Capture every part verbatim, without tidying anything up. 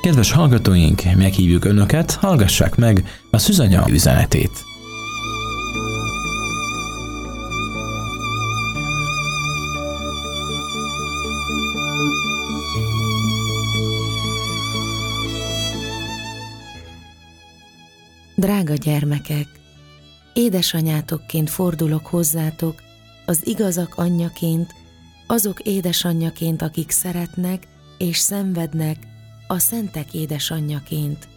Kedves hallgatóink, meghívjuk Önöket, hallgassák meg a Szűzanya üzenetét. Drága gyermekek! Édesanyátokként fordulok hozzátok, az igazak anyjaként, azok édesanyjaként, akik szeretnek és szenvednek, a szentek édesanyjaként.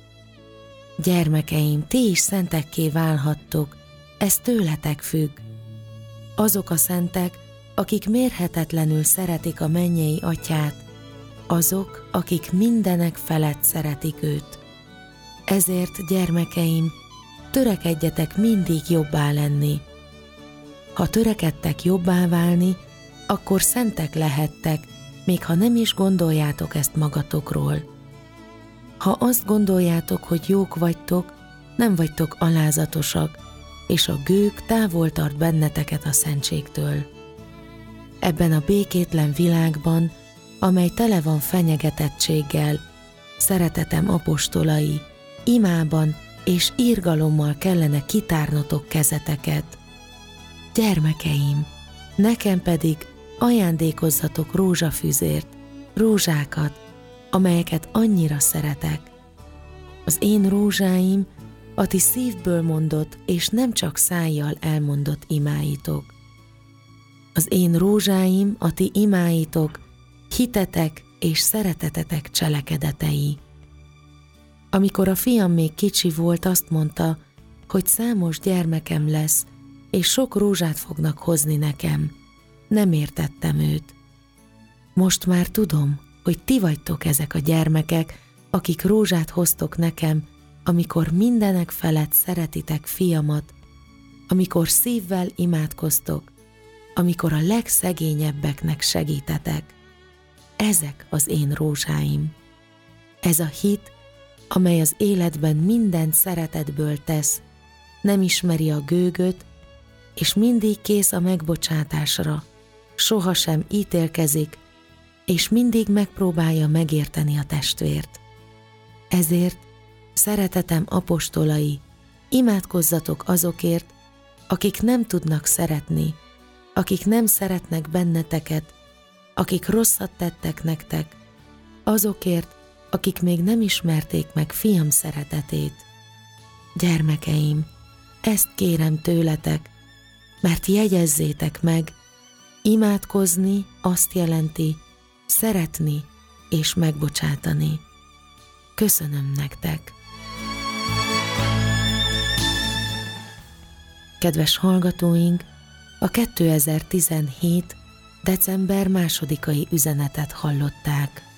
Gyermekeim, ti is szentekké válhattok, ez tőletek függ. Azok a szentek, akik mérhetetlenül szeretik a mennyei atyát, azok, akik mindenek felett szeretik őt. Ezért, gyermekeim, törekedjetek mindig jobbá lenni. Ha törekedtek jobbá válni, akkor szentek lehettek, még ha nem is gondoljátok ezt magatokról. Ha azt gondoljátok, hogy jók vagytok, nem vagytok alázatosak, és a gőg távol tart benneteket a szentségtől. Ebben a békétlen világban, amely tele van fenyegetettséggel, szeretetem apostolai, imában és irgalommal kellene kitárnotok kezeteket. Gyermekeim, nekem pedig ajándékozzatok rózsafüzért, rózsákat, amelyeket annyira szeretek. Az én rózsáim a ti szívből mondott és nem csak szájjal elmondott imáitok. Az én rózsáim a ti imáitok, hitetek és szeretetetek cselekedetei. Amikor a fiam még kicsi volt, azt mondta, hogy számos gyermekem lesz, és sok rózsát fognak hozni nekem. Nem értettem őt. Most már tudom, hogy ti vagytok ezek a gyermekek, akik rózsát hoztok nekem, amikor mindenek felett szeretitek fiamat, amikor szívvel imádkoztok, amikor a legszegényebbeknek segítetek. Ezek az én rózsáim. Ez a hit, amely az életben mindent szeretetből tesz, nem ismeri a gőgöt, és mindig kész a megbocsátásra, sohasem ítélkezik, és mindig megpróbálja megérteni a testvért. Ezért, szeretetem apostolai, imádkozzatok azokért, akik nem tudnak szeretni, akik nem szeretnek benneteket, akik rosszat tettek nektek, azokért, akik még nem ismerték meg fiam szeretetét. Gyermekeim, ezt kérem tőletek, mert jegyezzétek meg, imádkozni azt jelenti, szeretni és megbocsátani. Köszönöm nektek! Kedves hallgatóink, a kétezer-tizenhét. december másodikai üzenetet hallották.